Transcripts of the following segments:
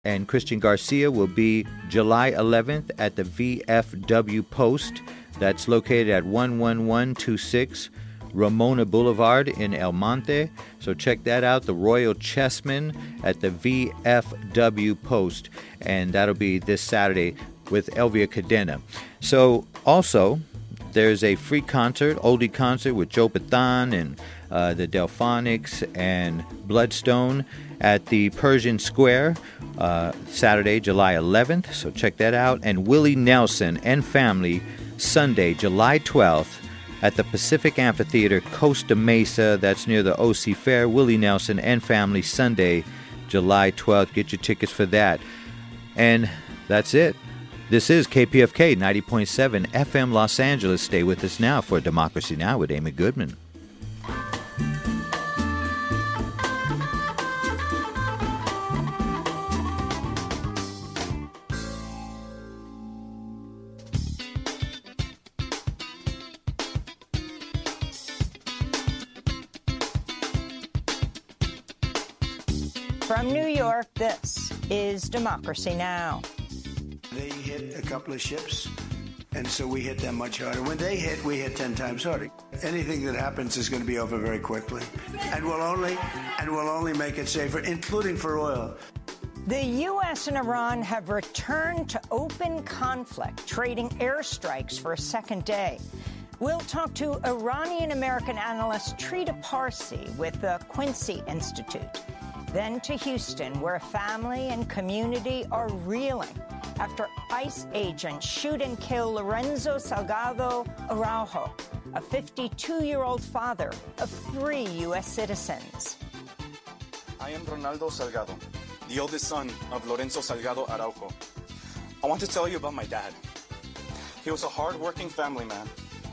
And Christian Garcia will be July 11th at the VFW Post. That's located at 11126 Ramona Boulevard in El Monte. So check that out, the Royal Chessman at the VFW Post. And that'll be this Saturday with Elvia Cadena. So also, there's a free concert, oldie concert with Joe Pathan and the Delphonics and Bloodstone at the Persian Square, Saturday, July 11th. So check that out. And Willie Nelson and Family, Sunday, July 12th at the Pacific Amphitheater, Costa Mesa. That's near the OC Fair. Willie Nelson and Family, Sunday, July 12th. Get your tickets for that. And that's it. This is KPFK 90.7 FM Los Angeles. Stay with us now for Democracy Now! With Amy Goodman. From New York, this is Democracy Now! They hit a couple of ships, and so we hit them much harder. When they hit, we hit 10 times harder. Anything that happens is going to be over very quickly, and we'll only make it safer, including for oil. The U.S. and Iran have returned to open conflict, trading airstrikes for a second day. We'll talk to Iranian-American analyst Trita Parsi with the Quincy Institute. Then to Houston, where family and community are reeling after ICE agents shoot and kill Lorenzo Salgado Araujo, a 52-year-old father of 3 U.S. citizens. I am Ronaldo Salgado, the oldest son of Lorenzo Salgado Araujo. I want to tell you about my dad. He was a hard-working family man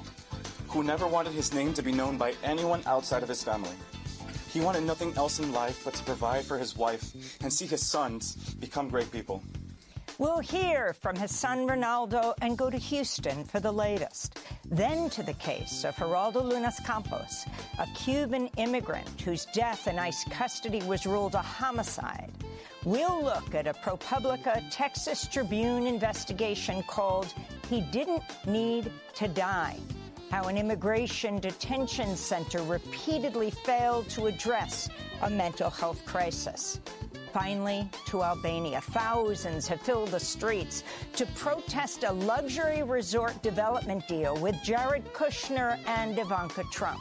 who never wanted his name to be known by anyone outside of his family. He wanted nothing else in life but to provide for his wife and see his sons become great people. We'll hear from his son Ronaldo and go to Houston for the latest. Then to the case of Geraldo Lunas Campos, a Cuban immigrant whose death in ICE custody was ruled a homicide. We'll look at a ProPublica Texas Tribune investigation called He Didn't Need to Die. How an immigration detention center repeatedly failed to address a mental health crisis. Finally, to Albania. Thousands have filled the streets to protest a luxury resort development deal with Jared Kushner and Ivanka Trump.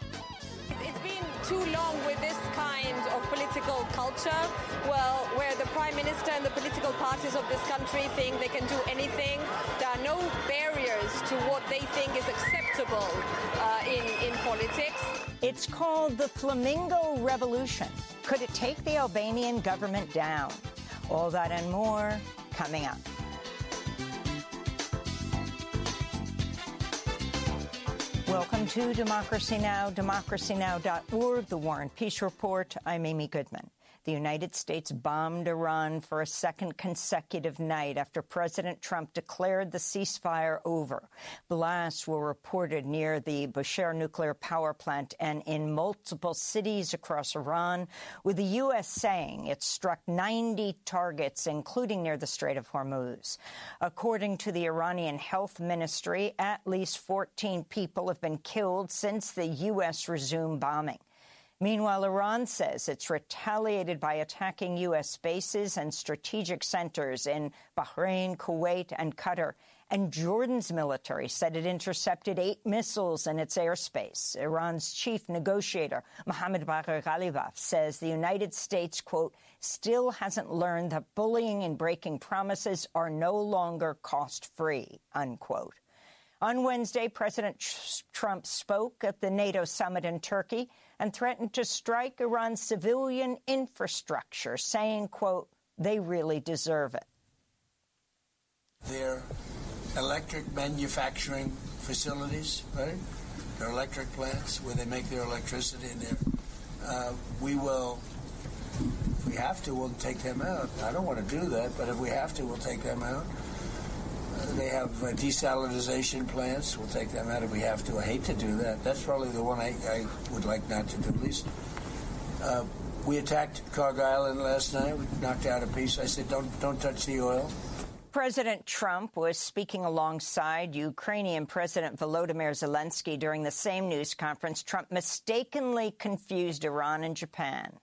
It's been too long with this kind of political culture, well, where the Prime Minister and the political parties of this country think they can do anything. There are no barriers to what they think is acceptable in politics. It's called the Flamingo Revolution. Could it take the Albanian government down? All that and more coming up. Welcome to Democracy Now!, democracynow.org, The War and Peace Report. I'm Amy Goodman. The United States bombed Iran for a second consecutive night after President Trump declared the ceasefire over. Blasts were reported near the Bushehr nuclear power plant and in multiple cities across Iran, with the U.S. saying it struck 90 targets, including near the Strait of Hormuz. According to the Iranian Health Ministry, at least 14 people have been killed since the U.S. resumed bombing. Meanwhile, Iran says it's retaliated by attacking U.S. bases and strategic centers in Bahrain, Kuwait, and Qatar. And Jordan's military said it intercepted 8 missiles in its airspace. Iran's chief negotiator, Mohammad Bagher Ghalibaf, says the United States, quote, still hasn't learned that bullying and breaking promises are no longer cost-free, unquote. On Wednesday, President Trump spoke at the NATO summit in Turkey and threatened to strike Iran's civilian infrastructure, saying, quote, they really deserve it. Their electric manufacturing facilities, right? Their electric plants where they make their electricity in there. We will, if we have to, we'll take them out. I don't want to do that, but if we have to, we'll take them out. They have desalinization plants. We'll take them out if we have to. I hate to do that. That's probably the one I would like not to do, at least. We attacked Cargo Island last night. We knocked out a piece. I said, don't touch the oil. President Trump was speaking alongside Ukrainian President Volodymyr Zelensky during the same news conference. Trump mistakenly confused Iran and Japan.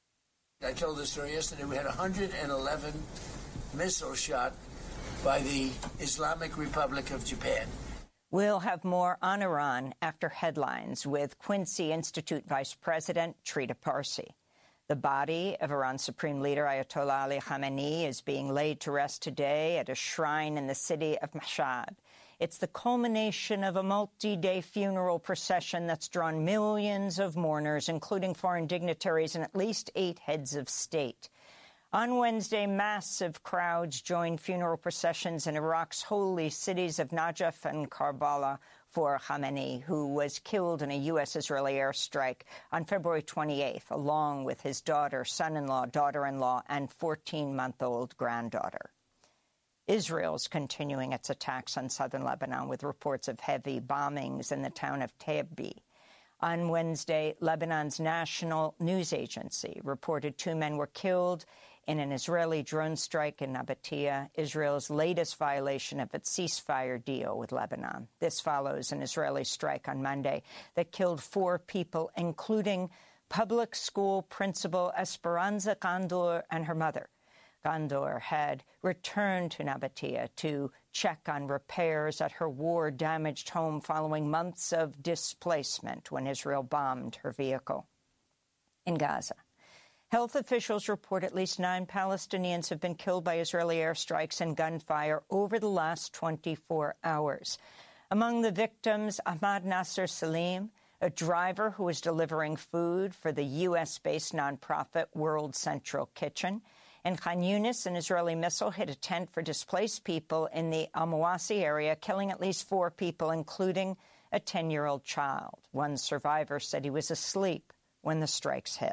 I told this story yesterday. We had 111 missiles shot by the Islamic Republic of Japan. We'll have more on Iran after headlines with Quincy Institute Vice President Trita Parsi. The body of Iran's Supreme Leader Ayatollah Ali Khamenei is being laid to rest today at a shrine in the city of Mashhad. It's the culmination of a multi-day funeral procession that's drawn millions of mourners, including foreign dignitaries and at least 8 heads of state. On Wednesday, massive crowds joined funeral processions in Iraq's holy cities of Najaf and Karbala for Khamenei, who was killed in a U.S.-Israeli airstrike on February 28th, along with his daughter, son-in-law, daughter-in-law, and 14-month-old granddaughter. Israel's continuing its attacks on southern Lebanon with reports of heavy bombings in the town of Tebbi. On Wednesday, Lebanon's national news agency reported 2 men were killed in an Israeli drone strike in Nabatea, Israel's latest violation of its ceasefire deal with Lebanon. This follows an Israeli strike on Monday that killed 4 people, including public school principal Esperanza Gandor and her mother. Gandor had returned to Nabatea to check on repairs at her war-damaged home following months of displacement when Israel bombed her vehicle. In Gaza, health officials report at least 9 Palestinians have been killed by Israeli airstrikes and gunfire over the last 24 hours. Among the victims, Ahmad Nasser Salim, a driver who was delivering food for the U.S.-based nonprofit World Central Kitchen. In Khan Yunis, an Israeli missile hit a tent for displaced people in the Al-Mawasi area, killing at least 4 people, including a 10-year-old child. One survivor said he was asleep when the strikes hit.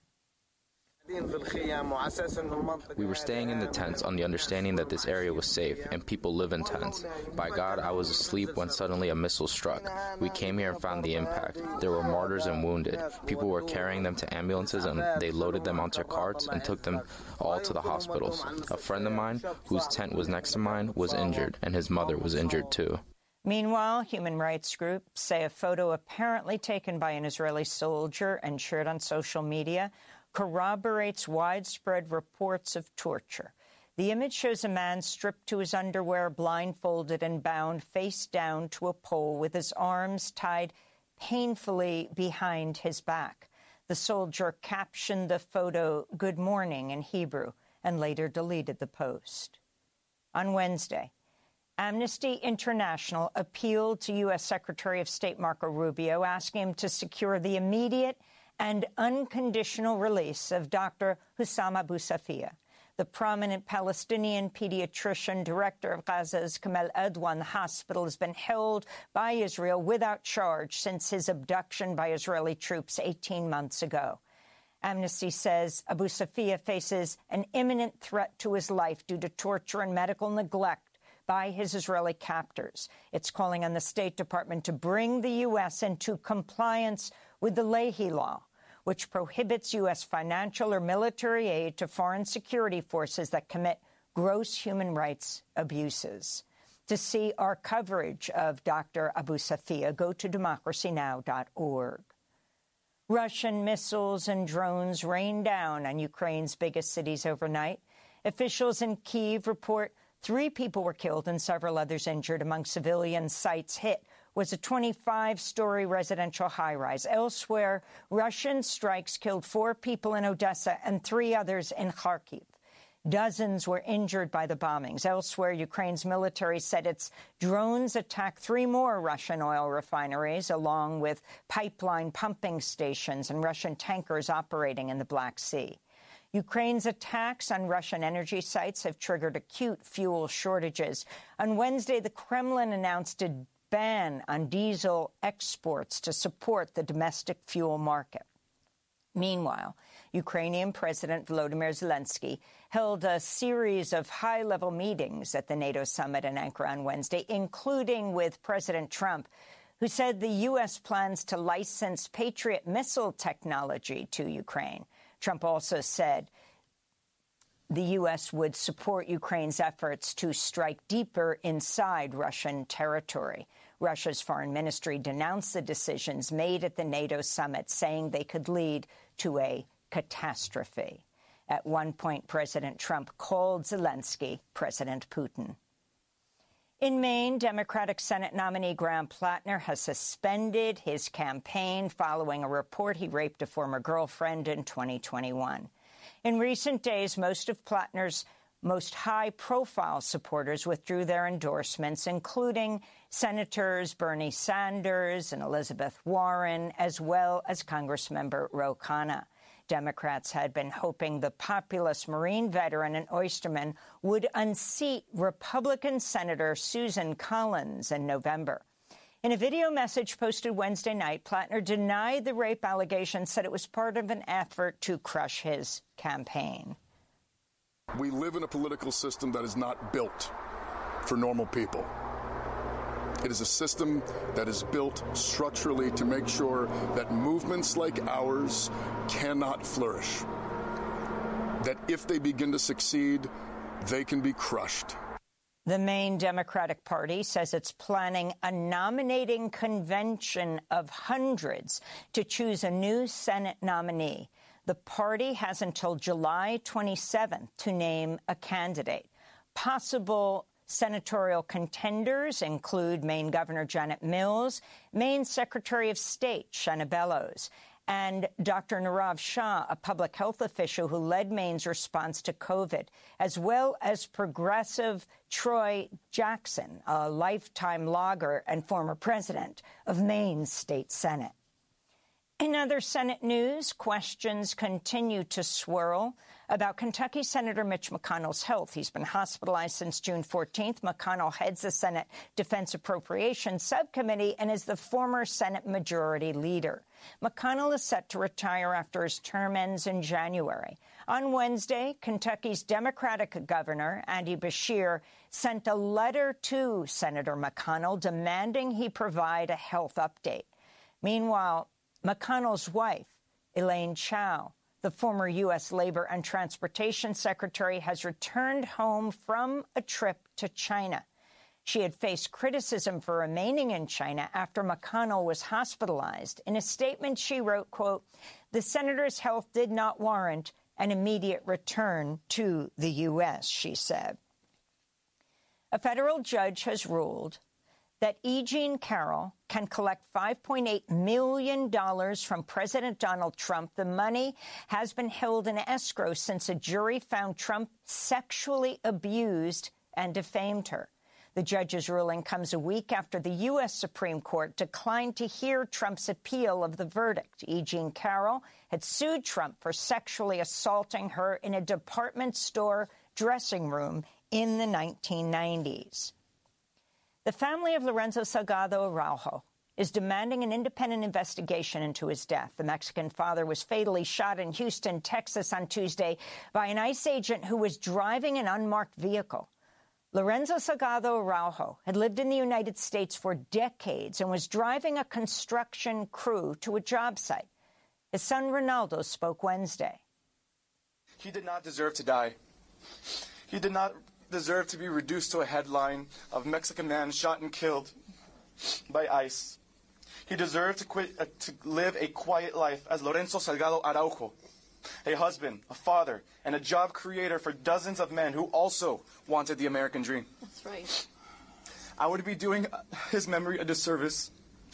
We were staying in the tents on the understanding that this area was safe and people live in tents. By God, I was asleep when suddenly a missile struck. We came here and found the impact. There were martyrs and wounded. People were carrying them to ambulances and they loaded them onto carts and took them all to the hospitals. A friend of mine, whose tent was next to mine, was injured, and his mother was injured too. Meanwhile, human rights groups say a photo apparently taken by an Israeli soldier and shared on social media corroborates widespread reports of torture. The image shows a man stripped to his underwear, blindfolded and bound face down to a pole with his arms tied painfully behind his back. The soldier captioned the photo, "Good morning," in Hebrew, and later deleted the post. On Wednesday, Amnesty International appealed to U.S. Secretary of State Marco Rubio, asking him to secure the immediate and unconditional release of Dr. Hussam Abu Safia, the prominent Palestinian pediatrician, director of Gaza's Kamal Adwan Hospital, has been held by Israel without charge since his abduction by Israeli troops 18 months ago. Amnesty says Abu Safia faces an imminent threat to his life due to torture and medical neglect by his Israeli captors. It's calling on the State Department to bring the U.S. into compliance with the Leahy Law, which prohibits U.S. financial or military aid to foreign security forces that commit gross human rights abuses. To see our coverage of Dr. Abu Safia, go to democracynow.org. Russian missiles and drones rained down on Ukraine's biggest cities overnight. Officials in Kyiv report 3 people were killed and several others injured. Among civilian sites hit was a 25-story residential high-rise. Elsewhere, Russian strikes killed 4 people in Odessa and 3 others in Kharkiv. Dozens were injured by the bombings. Elsewhere, Ukraine's military said its drones attacked 3 more Russian oil refineries, along with pipeline pumping stations and Russian tankers operating in the Black Sea. Ukraine's attacks on Russian energy sites have triggered acute fuel shortages. On Wednesday, the Kremlin announced a ban on diesel exports to support the domestic fuel market. Meanwhile, Ukrainian President Volodymyr Zelensky held a series of high-level meetings at the NATO summit in Ankara on Wednesday, including with President Trump, who said the U.S. plans to license Patriot missile technology to Ukraine. Trump also said the U.S. would support Ukraine's efforts to strike deeper inside Russian territory. Russia's foreign ministry denounced the decisions made at the NATO summit, saying they could lead to a catastrophe. At one point, President Trump called Zelensky President Putin. In Maine, Democratic Senate nominee Graham Plattner has suspended his campaign following a report he raped a former girlfriend in 2021. In recent days, most of Plattner's most high-profile supporters withdrew their endorsements, including Senators Bernie Sanders and Elizabeth Warren, as well as Congressmember Ro Khanna. Democrats had been hoping the populist Marine veteran and oysterman would unseat Republican Senator Susan Collins in November. In a video message posted Wednesday night, Plattner denied the rape allegations, said it was part of an effort to crush his campaign. We live in a political system that is not built for normal people. It is a system that is built structurally to make sure that movements like ours cannot flourish. That if they begin to succeed, they can be crushed. The Maine Democratic Party says it's planning a nominating convention of hundreds to choose a new Senate nominee. The party has until July 27th to name a candidate. Possible senatorial contenders include Maine Governor Janet Mills, Maine Secretary of State Shenna Bellows, and Dr. Nirav Shah, a public health official who led Maine's response to COVID, as well as progressive Troy Jackson, a lifetime logger and former president of Maine's state Senate. In other Senate news, questions continue to swirl about Kentucky Senator Mitch McConnell's health. He's been hospitalized since June 14th. McConnell heads the Senate Defense Appropriations Subcommittee and is the former Senate Majority Leader. McConnell is set to retire after his term ends in January. On Wednesday, Kentucky's Democratic Governor, Andy Beshear, sent a letter to Senator McConnell demanding he provide a health update. Meanwhile, McConnell's wife, Elaine Chao, the former U.S. Labor and Transportation Secretary, has returned home from a trip to China. She had faced criticism for remaining in China after McConnell was hospitalized. In a statement, she wrote, quote, "The senator's health did not warrant an immediate return to the U.S., she said. A federal judge has ruled that E. Jean Carroll can collect $5.8 million from President Donald Trump. The money has been held in escrow since a jury found Trump sexually abused and defamed her. The judge's ruling comes a week after the U.S. Supreme Court declined to hear Trump's appeal of the verdict. E. Jean Carroll had sued Trump for sexually assaulting her in a department store dressing room in the 1990s. The family of Lorenzo Salgado Araujo is demanding an independent investigation into his death. The Mexican father was fatally shot in Houston, Texas on Tuesday by an ICE agent who was driving an unmarked vehicle. Lorenzo Salgado Araujo had lived in the United States for decades and was driving a construction crew to a job site. His son Ronaldo spoke Wednesday. He did not deserve to die. He did not deserve to be reduced to a headline of Mexican man shot and killed by ICE. He deserved to live a quiet life as Lorenzo Salgado Araujo, a husband, a father, and a job creator for dozens of men who also wanted the American dream. That's right. I would be doing his memory a disservice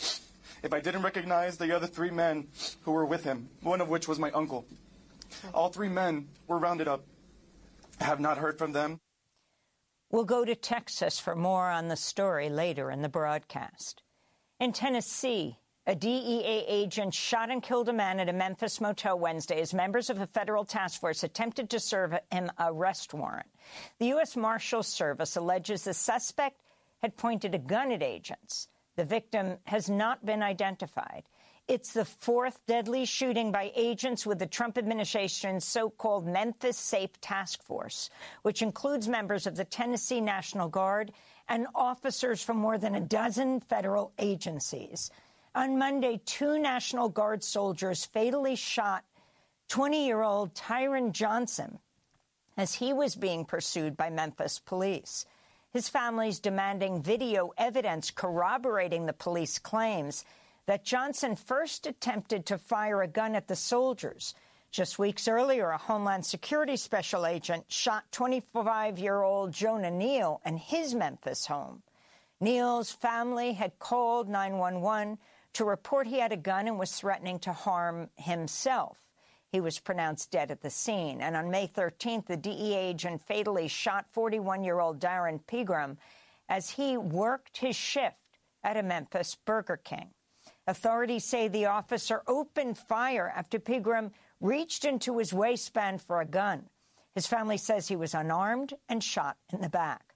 if I didn't recognize the other three men who were with him, one of which was my uncle. All three men were rounded up. I have not heard from them. We'll go to Texas for more on the story later in the broadcast. In Tennessee, a DEA agent shot and killed a man at a Memphis motel Wednesday as members of a federal task force attempted to serve him an arrest warrant. The U.S. Marshals Service alleges the suspect had pointed a gun at agents. The victim has not been identified. It's the fourth deadly shooting by agents with the Trump administration's so-called Memphis Safe Task Force, which includes members of the Tennessee National Guard and officers from more than a dozen federal agencies. On Monday, 2 National Guard soldiers fatally shot 20-year-old Tyron Johnson, as he was being pursued by Memphis police. His family's demanding video evidence corroborating the police claims that Johnson first attempted to fire a gun at the soldiers. Just weeks earlier, a Homeland Security special agent shot 25-year-old Jonah Neal in his Memphis home. Neal's family had called 911 to report he had a gun and was threatening to harm himself. He was pronounced dead at the scene. And on May 13th, the DEA agent fatally shot 41-year-old Darren Pegram as he worked his shift at a Memphis Burger King. Authorities say the officer opened fire after Pegram reached into his waistband for a gun. His family says he was unarmed and shot in the back.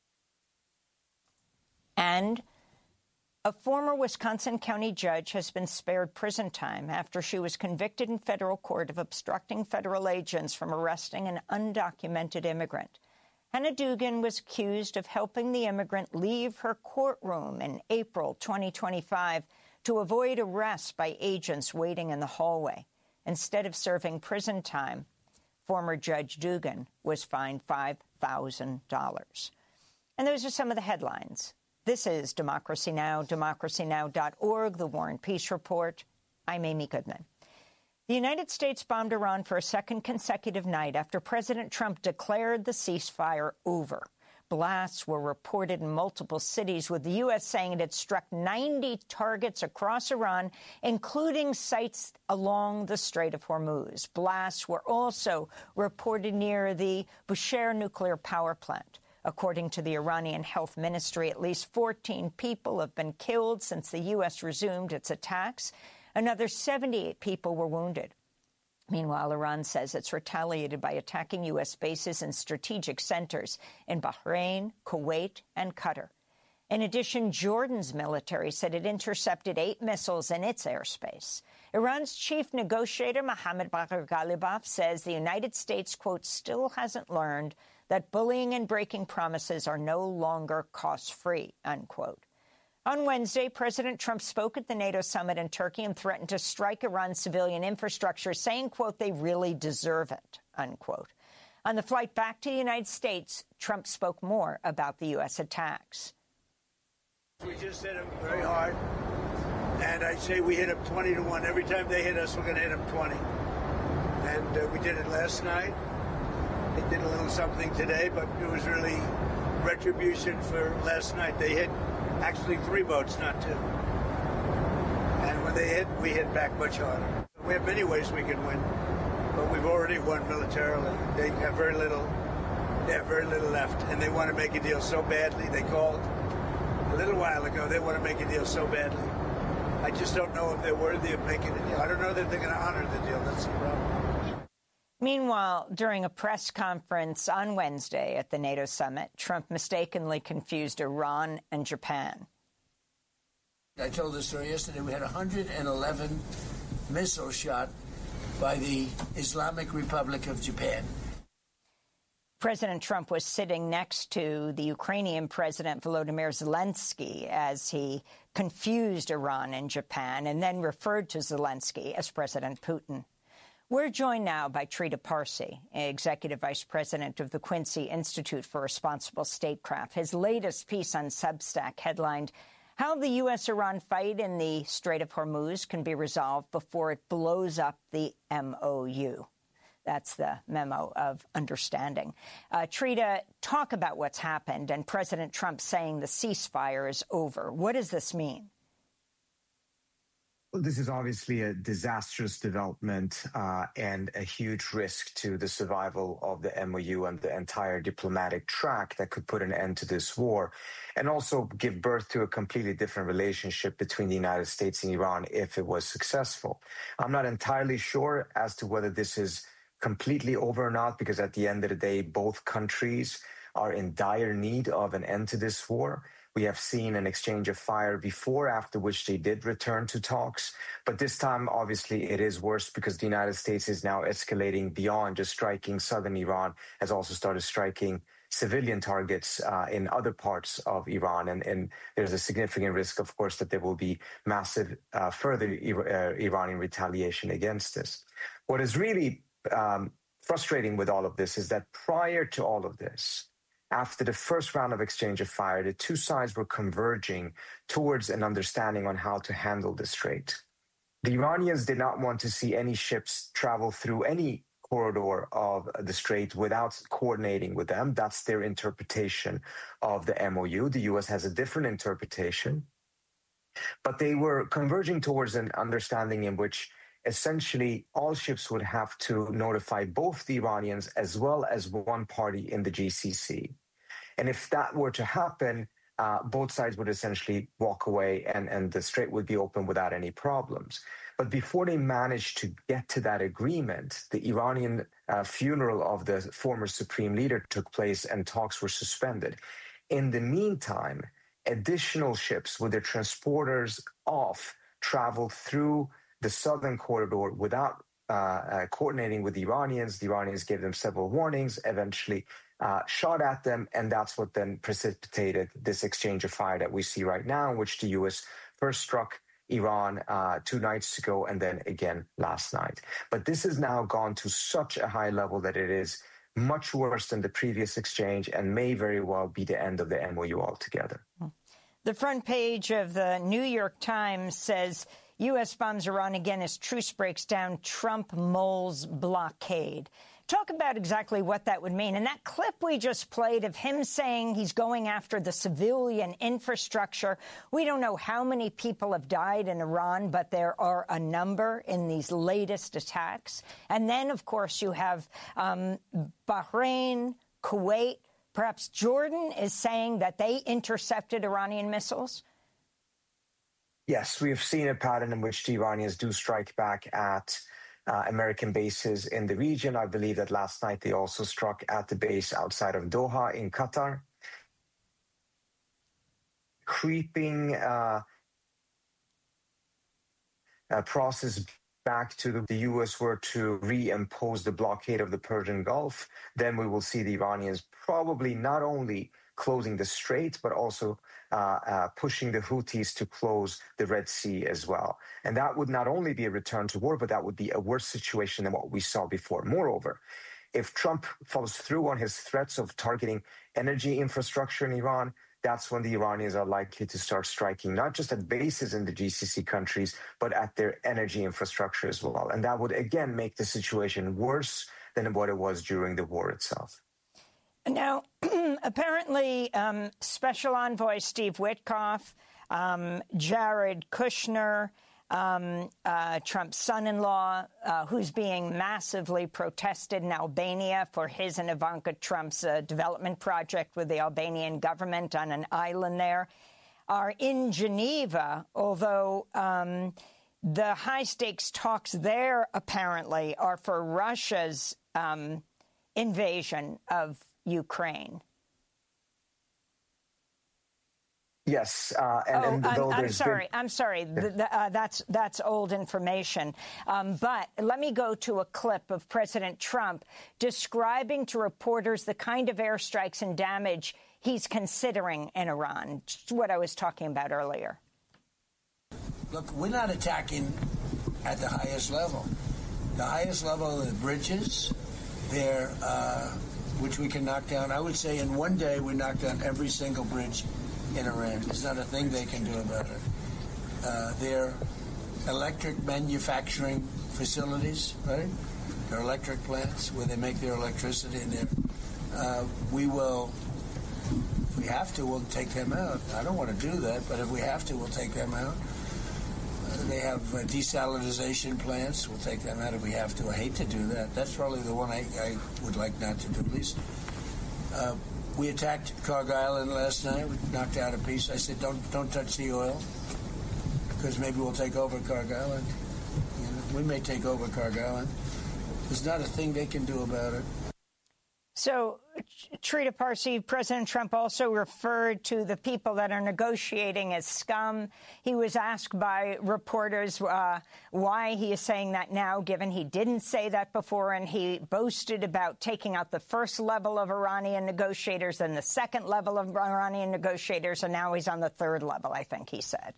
And a former Wisconsin County judge has been spared prison time after she was convicted in federal court of obstructing federal agents from arresting an undocumented immigrant. Hannah Dugan was accused of helping the immigrant leave her courtroom in April 2025 to avoid arrest by agents waiting in the hallway. Instead of serving prison time, former Judge Dugan was fined $5,000. And those are some of the headlines. This is Democracy Now!, democracynow.org, The War and Peace Report. I'm Amy Goodman. The United States bombed Iran for a second consecutive night after President Trump declared the ceasefire over. Blasts were reported in multiple cities, with the U.S. saying it had struck 90 targets across Iran, including sites along the Strait of Hormuz. Blasts were also reported near the Bushehr nuclear power plant. According to the Iranian Health Ministry, at least 14 people have been killed since the U.S. resumed its attacks. Another 78 people were wounded. Meanwhile, Iran says it's retaliated by attacking U.S. bases and strategic centers in Bahrain, Kuwait, and Qatar. In addition, Jordan's military said it intercepted 8 missiles in its airspace. Iran's chief negotiator, Mohammad Bagher Ghalibaf, says the United States, quote, still hasn't learned that bullying and breaking promises are no longer cost-free, unquote. On Wednesday, President Trump spoke at the NATO summit in Turkey and threatened to strike Iran's civilian infrastructure, saying, quote, they really deserve it, unquote. On the flight back to the United States, Trump spoke more about the U.S. attacks. We just hit them very hard, and I say we hit them 20-1. Every time they hit us, we're going to hit them 20. And we did it last night. They did a little something today, but it was really retribution for last night. They hit actually 3 boats, not 2. And when they hit, we hit back much harder. We have many ways we can win, but we've already won militarily. They have very little left, and they want to make a deal so badly. They called a little while ago. They want to make a deal so badly. I just don't know if they're worthy of making a deal. I don't know that they're going to honor the deal. That's the problem. Meanwhile, during a press conference on Wednesday at the NATO summit, Trump mistakenly confused Iran and Japan. I told the story yesterday. We had 111 missiles shot by the Islamic Republic of Japan. President Trump was sitting next to the Ukrainian President Volodymyr Zelensky as he confused Iran and Japan and then referred to Zelensky as President Putin. We're joined now by Trita Parsi, Executive Vice President of the Quincy Institute for Responsible Statecraft. His latest piece on Substack headlined, How the U.S.-Iran fight in the Strait of Hormuz can be resolved before it blows up the MOU. That's the memo of understanding. Trita, talk about what's happened and President Trump saying the ceasefire is over. What does this mean? Well, this is obviously a disastrous development and a huge risk to the survival of the MOU and the entire diplomatic track that could put an end to this war and also give birth to a completely different relationship between the United States and Iran if it was successful. I'm not entirely sure as to whether this is completely over or not, because at the end of the day, both countries are in dire need of an end to this war. We have seen an exchange of fire before, after which they did return to talks. But this time, obviously, it is worse because the United States is now escalating beyond just striking southern Iran, has also started striking civilian targets in other parts of Iran. And there's a significant risk, of course, that there will be massive further Iranian retaliation against this. What is really frustrating with all of this is that prior to all of this, after the first round of exchange of fire, the two sides were converging towards an understanding on how to handle the strait. The Iranians did not want to see any ships travel through any corridor of the strait without coordinating with them. That's their interpretation of the MOU. The U.S. has a different interpretation. But they were converging towards an understanding in which essentially all ships would have to notify both the Iranians as well as one party in the GCC. And if that were to happen, both sides would essentially walk away and the strait would be open without any problems. But before they managed to get to that agreement, the Iranian funeral of the former supreme leader took place and talks were suspended. In the meantime, additional ships with their transporters off traveled through the southern corridor without coordinating with the Iranians. The Iranians gave them several warnings, eventually shot at them, and that's what then precipitated this exchange of fire that we see right now, in which the U.S. first struck Iran 2 nights ago and then again last night. But this has now gone to such a high level that it is much worse than the previous exchange and may very well be the end of the MOU altogether. The front page of the New York Times says U.S. bombs Iran again as truce breaks down, Trump mulls blockade. Talk about exactly what that would mean. And that clip we just played of him saying he's going after the civilian infrastructure. We don't know how many people have died in Iran, but there are a number in these latest attacks. And then, of course, you have Bahrain, Kuwait, perhaps Jordan is saying that they intercepted Iranian missiles. Yes, we have seen a pattern in which the Iranians do strike back at American bases in the region. I believe that last night they also struck at the base outside of Doha in Qatar. Creeping process back to the U.S. were to reimpose the blockade of the Persian Gulf, then we will see the Iranians probably not only closing the strait, but also pushing the Houthis to close the Red Sea as well. And that would not only be a return to war, but that would be a worse situation than what we saw before. Moreover, if Trump follows through on his threats of targeting energy infrastructure in Iran, that's when the Iranians are likely to start striking, not just at bases in the GCC countries, but at their energy infrastructure as well. And that would, again, make the situation worse than what it was during the war itself. Now, apparently, Special Envoy Steve Witkoff, Jared Kushner, Trump's son-in-law, who's being massively protested in Albania for his and Ivanka Trump's development project with the Albanian government on an island there, are in Geneva, although the high-stakes talks there apparently are for Russia's invasion of Ukraine. Yes, I'm sorry. That's old information. But let me go to a clip of President Trump describing to reporters the kind of airstrikes and damage he's considering in Iran. Just what I was talking about earlier. Look, we're not attacking at the highest level. The highest level are the bridges. They're which we can knock down. I would say in one day we knocked down every single bridge in Iran. There's not a thing they can do about it. They're electric manufacturing facilities, right? They're electric plants where they make their electricity in there. We will, if we have to, we'll take them out. I don't want to do that, but if we have to, we'll take them out. They have desalinization plants. We'll take them out if we have to. I hate to do that. That's probably the one I would like not to do, at least. We attacked Karg Island last night. We knocked out a piece. I said, don't touch the oil, because maybe we'll take over Karg Island. You know, we may take over Karg Island. There's not a thing they can do about it. So, Trita Parsi, President Trump also referred to the people that are negotiating as scum. He was asked by reporters why he is saying that now, given he didn't say that before, and he boasted about taking out the first level of Iranian negotiators and the second level of Iranian negotiators, and now he's on the third level, I think he said.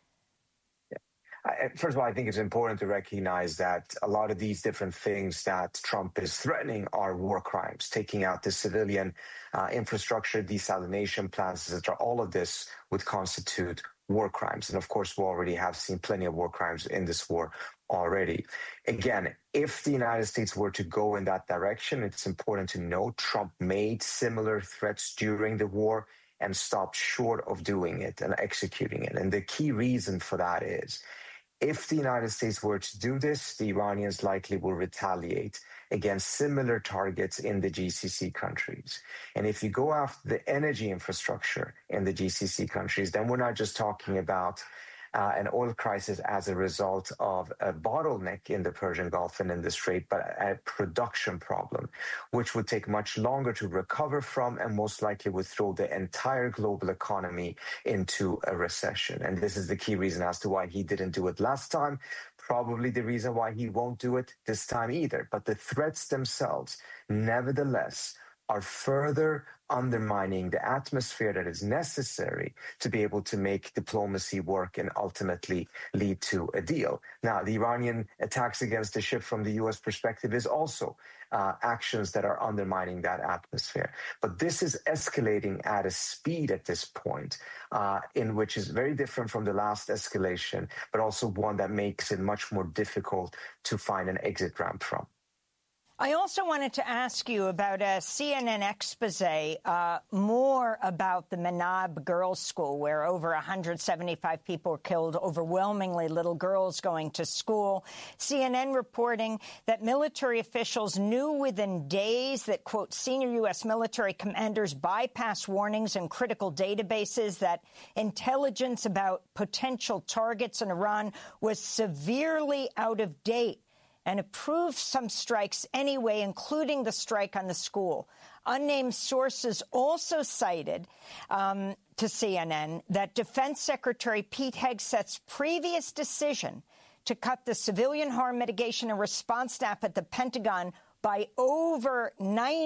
First of all, I think it's important to recognize that a lot of these different things that Trump is threatening are war crimes. Taking out the civilian infrastructure, desalination plants, etc. All of this would constitute war crimes. And of course, we already have seen plenty of war crimes in this war already. Again, if the United States were to go in that direction, it's important to note Trump made similar threats during the war and stopped short of doing it and executing it. And the key reason for that is, if the United States were to do this, the Iranians likely will retaliate against similar targets in the GCC countries. And if you go after the energy infrastructure in the GCC countries, then we're not just talking about an oil crisis as a result of a bottleneck in the Persian Gulf and in the Strait, but a production problem, which would take much longer to recover from and most likely would throw the entire global economy into a recession. And this is the key reason as to why he didn't do it last time, probably the reason why he won't do it this time either. But the threats themselves, nevertheless, are further undermining the atmosphere that is necessary to be able to make diplomacy work and ultimately lead to a deal. Now, the Iranian attacks against the ship from the U.S. perspective is also actions that are undermining that atmosphere. But this is escalating at a speed at this point, in which is very different from the last escalation, but also one that makes it much more difficult to find an exit ramp from. I also wanted to ask you about a CNN expose, more about the Menab Girls' School, where over 175 people were killed, overwhelmingly little girls going to school. CNN reporting that military officials knew within days that, quote, senior U.S. military commanders bypassed warnings in critical databases, that intelligence about potential targets in Iran was severely out of date, and approved some strikes anyway, including the strike on the school. Unnamed sources also cited to CNN that Defense Secretary Pete Hegseth's previous decision to cut the civilian harm mitigation and response staff at the Pentagon by over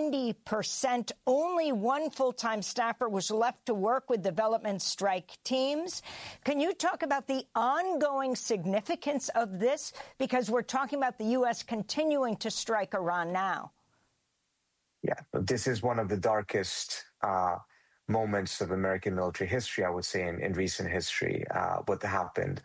90%. Only one full-time staffer was left to work with development strike teams. Can you talk about the ongoing significance of this? Because we're talking about the U.S. continuing to strike Iran now. Yeah, but this is one of the darkest moments of American military history, I would say, in recent history, what happened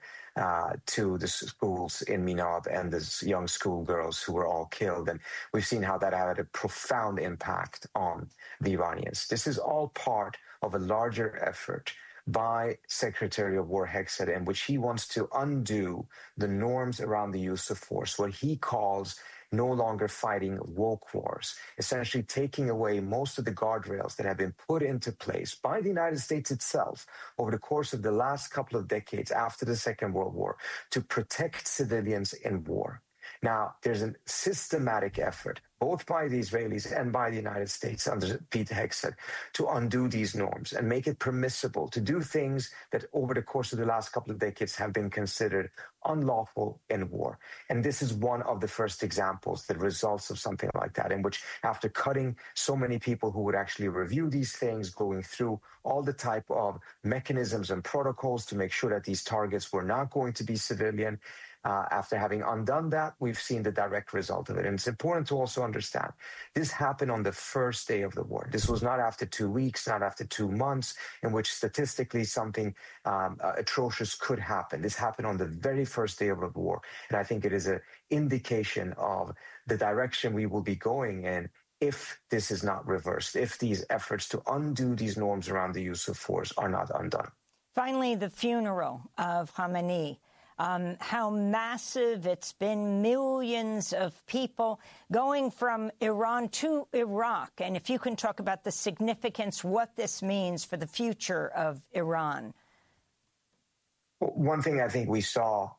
to the schools in Menab and the young schoolgirls who were all killed. And we've seen how that had a profound impact on the Iranians. This is all part of a larger effort by Secretary of War Hegseth, in which he wants to undo the norms around the use of force, what he calls no longer fighting woke wars, essentially taking away most of the guardrails that have been put into place by the United States itself over the course of the last couple of decades after the Second World War to protect civilians in war. Now, there's a systematic effort, both by the Israelis and by the United States under Pete Hegseth, to undo these norms and make it permissible to do things that over the course of the last couple of decades have been considered unlawful in war. And this is one of the first examples, the results of something like that, in which after cutting so many people who would actually review these things, going through all the type of mechanisms and protocols to make sure that these targets were not going to be civilian, after having undone that, we've seen the direct result of it. And it's important to also understand this happened on the first day of the war. This was not after 2 weeks, not after 2 months, in which statistically something atrocious could happen. This happened on the very first day of the war. And I think it is an indication of the direction we will be going in if this is not reversed, if these efforts to undo these norms around the use of force are not undone. Finally, the funeral of Khamenei. How massive it's been, millions of people going from Iran to Iraq. And if you can talk about the significance, what this means for the future of Iran. One thing I think we saw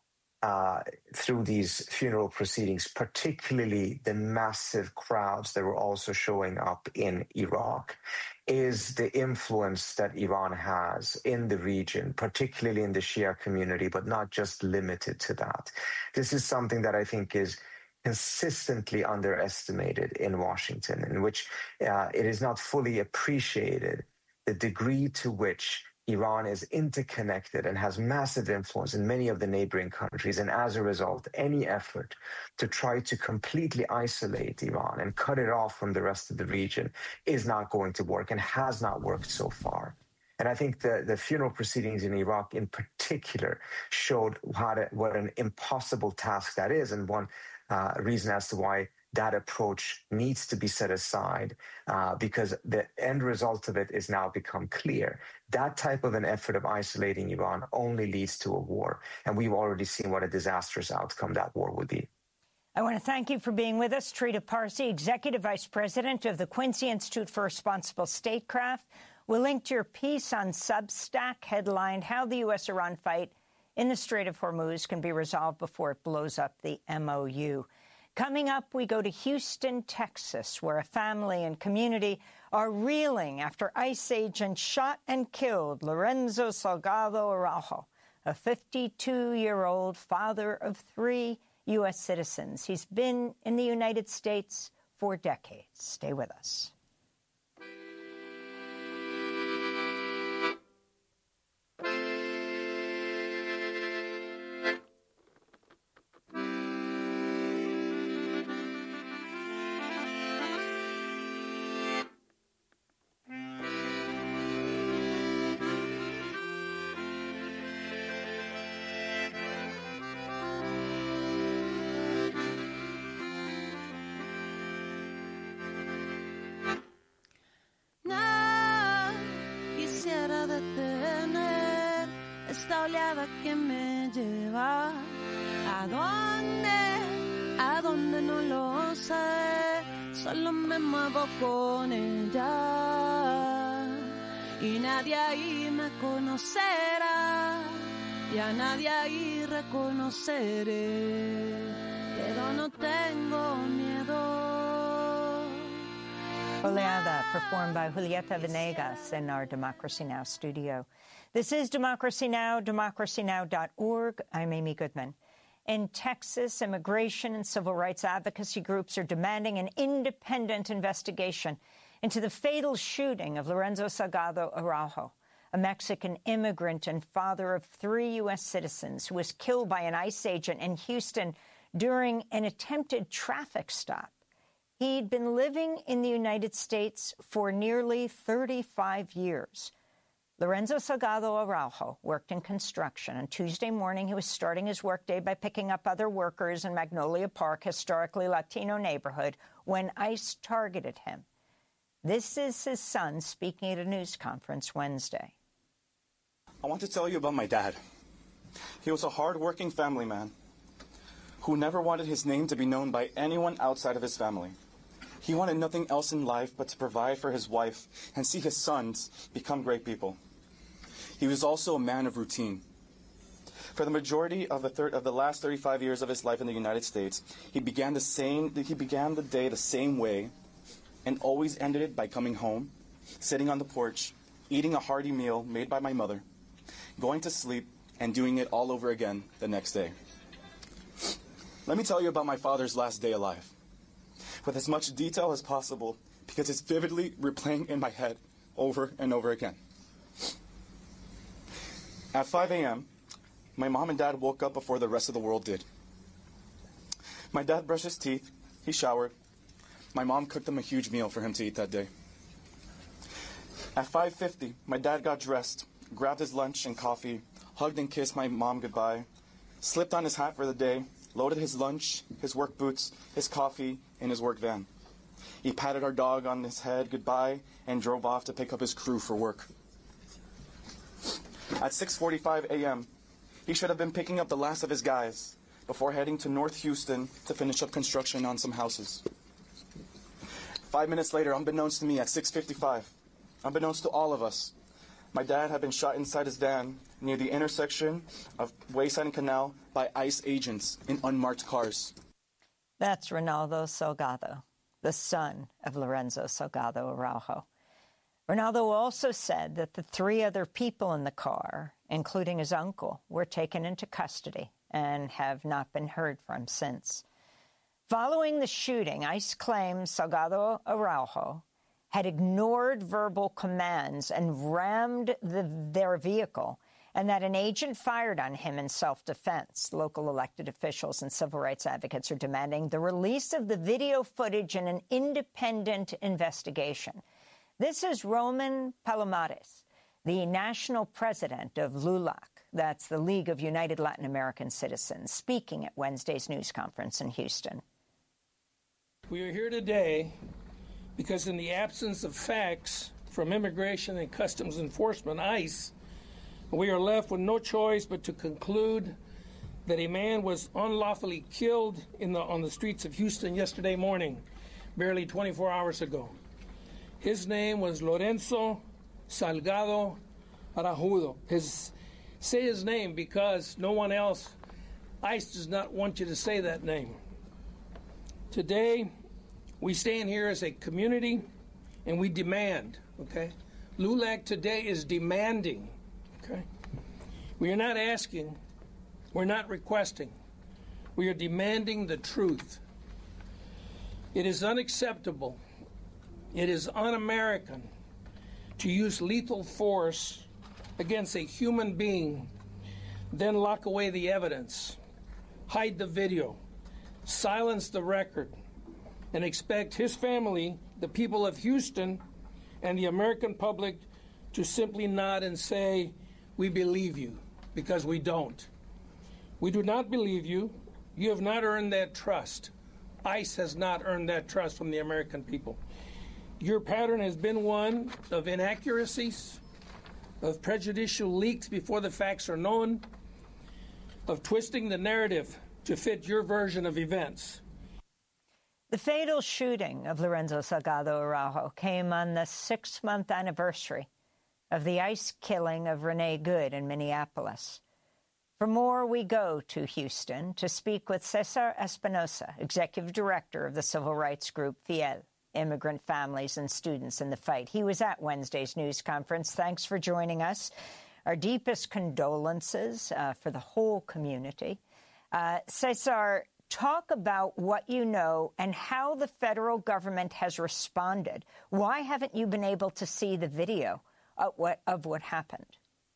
through these funeral proceedings, particularly the massive crowds that were also showing up in Iraq, is the influence that Iran has in the region, particularly in the Shia community, but not just limited to that. This is something that I think is consistently underestimated in Washington, in which it is not fully appreciated the degree to which Iran is interconnected and has massive influence in many of the neighboring countries. And as a result, any effort to try to completely isolate Iran and cut it off from the rest of the region is not going to work and has not worked so far. And I think the funeral proceedings in Iraq in particular showed what an impossible task that is, and one reason as to why that approach needs to be set aside, because the end result of it is now become clear. That type of an effort of isolating Iran only leads to a war. And we've already seen what a disastrous outcome that war would be. I want to thank you for being with us. Trita Parsi, Executive Vice President of the Quincy Institute for Responsible Statecraft. We'll link to your piece on Substack, headlined How the U.S.-Iran Fight in the Strait of Hormuz Can Be Resolved Before It Blows Up the MOU. Coming up, we go to Houston, Texas, where a family and community are reeling after ICE agents shot and killed Lorenzo Salgado Araujo, a 52-year-old father of 3 U.S. citizens. He's been in the United States for decades. Stay with us. Que me lleva a dónde no lo sé, solo me muevo con ella y nadie ahí me conocerá y a nadie ahí reconoceré, pero no tengo miedo. Oleada, performed by Julieta Venegas in our Democracy Now! Studio. This is Democracy Now!, democracynow.org. I'm Amy Goodman. In Texas, immigration and civil rights advocacy groups are demanding an independent investigation into the fatal shooting of Lorenzo Salgado Araujo, a Mexican immigrant and father of 3 U.S. citizens who was killed by an ICE agent in Houston during an attempted traffic stop. He'd been living in the United States for nearly 35 years. Lorenzo Salgado Araujo worked in construction. On Tuesday morning, he was starting his workday by picking up other workers in Magnolia Park, historically Latino neighborhood, when ICE targeted him. This is his son speaking at a news conference Wednesday. I want to tell you about my dad. He was a hard-working family man who never wanted his name to be known by anyone outside of his family. He wanted nothing else in life but to provide for his wife and see his sons become great people. He was also a man of routine. For the majority of the last 35 years of his life in the United States, he began the day the same way and always ended it by coming home, sitting on the porch, eating a hearty meal made by my mother, going to sleep, and doing it all over again the next day. Let me tell you about my father's last day alive, with as much detail as possible, because it's vividly replaying in my head over and over again. At 5 a.m., my mom and dad woke up before the rest of the world did. My dad brushed his teeth, he showered. My mom cooked him a huge meal for him to eat that day. At 5:50, my dad got dressed, grabbed his lunch and coffee, hugged and kissed my mom goodbye, slipped on his hat for the day, loaded his lunch, his work boots, his coffee in his work van. He patted our dog on his head goodbye and drove off to pick up his crew for work. At 6:45 a.m., he should have been picking up the last of his guys before heading to North Houston to finish up construction on some houses. 5 minutes later, unbeknownst to me, at 6:55, unbeknownst to all of us, My dad had been shot inside his van near the intersection of Wayside and Canal by ICE agents in unmarked cars. That's Ronaldo Salgado, the son of Lorenzo Salgado Araujo. Ronaldo also said that the 3 other people in the car, including his uncle, were taken into custody and have not been heard from since. Following the shooting, ICE claims Salgado Araujo had ignored verbal commands and rammed their vehicle, and that an agent fired on him in self-defense. Local elected officials and civil rights advocates are demanding the release of the video footage in an independent investigation. This is Roman Palomares, the national president of LULAC, that's the League of United Latin American Citizens, speaking at Wednesday's news conference in Houston. We are here today because in the absence of facts from Immigration and Customs Enforcement, ICE, we are left with no choice but to conclude that a man was unlawfully killed on the streets of Houston yesterday morning, barely 24 hours ago. His name was Lorenzo Salgado Araujo. Say his name because no one else, ICE does not want you to say that name. Today, we stand here as a community and we demand, okay? LULAC today is demanding, okay? We are not asking, we're not requesting. We are demanding the truth. It is unacceptable, it is un-American to use lethal force against a human being, then lock away the evidence, hide the video, silence the record, and expect his family, the people of Houston, and the American public to simply nod and say, we believe you, because we don't. We do not believe you. You have not earned that trust. ICE has not earned that trust from the American people. Your pattern has been one of inaccuracies, of prejudicial leaks before the facts are known, of twisting the narrative to fit your version of events. The fatal shooting of Lorenzo Salgado Araujo came on the 6-month anniversary of the ICE killing of Renee Good in Minneapolis. For more, we go to Houston to speak with Cesar Espinosa, executive director of the civil rights group FIEL, Immigrant Families and Students in the Fight. He was at Wednesday's news conference. Thanks for joining us. Our deepest condolences for the whole community. Cesar, talk about what you know and how the federal government has responded. Why haven't you been able to see the video of what happened?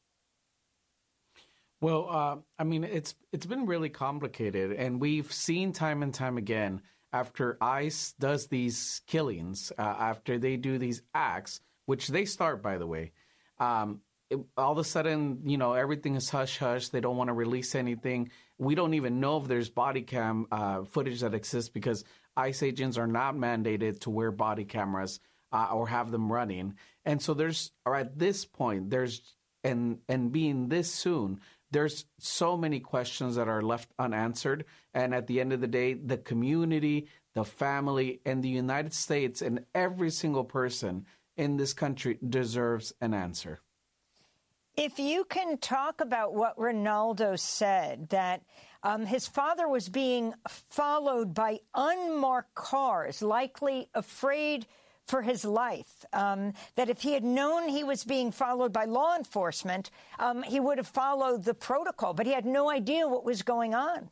Well, I mean, it's been really complicated, and we've seen time and time again after ICE does these killings, after they do these acts, which they start, by the way, all of a sudden, you know, everything is hush-hush. They don't want to release anything. We don't even know if there's body cam footage that exists because ICE agents are not mandated to wear body cameras or have them running. And so at this point, and being this soon, there's so many questions that are left unanswered. And at the end of the day, the community, the family, and the United States and every single person in this country deserves an answer. If you can talk about what Ronaldo said, that his father was being followed by unmarked cars, likely afraid for his life, that if he had known he was being followed by law enforcement, he would have followed the protocol, but he had no idea what was going on.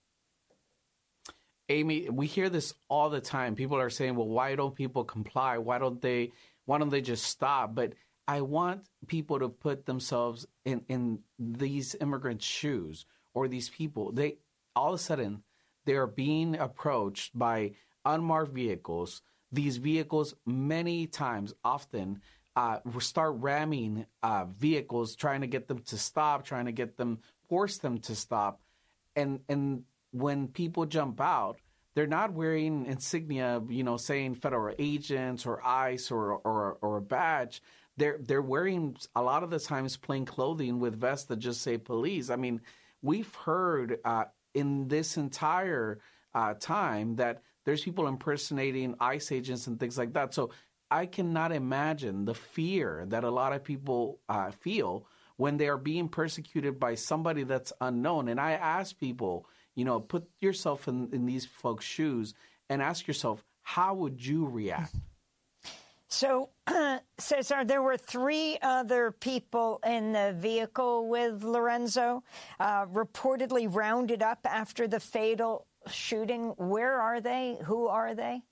Amy, we hear this all the time. People are saying, well, why don't people comply? Why don't they just stop? But I want people to put themselves in these immigrants' shoes or these people. They all of a sudden, they are being approached by unmarked vehicles. These vehicles many times, often, start ramming vehicles, trying to get them to stop, force them to stop. And when people jump out, they're not wearing insignia, you know, saying federal agents or ICE or a badge. They're wearing a lot of the times plain clothing with vests that just say police. I mean, we've heard in this entire time that there's people impersonating ICE agents and things like that. So I cannot imagine the fear that a lot of people feel when they are being persecuted by somebody that's unknown. And I ask people, put yourself in these folks' shoes and ask yourself, how would you react? So, Cesar, there were 3 other people in the vehicle with Lorenzo, reportedly rounded up after the fatal shooting. Where are they? Who are they?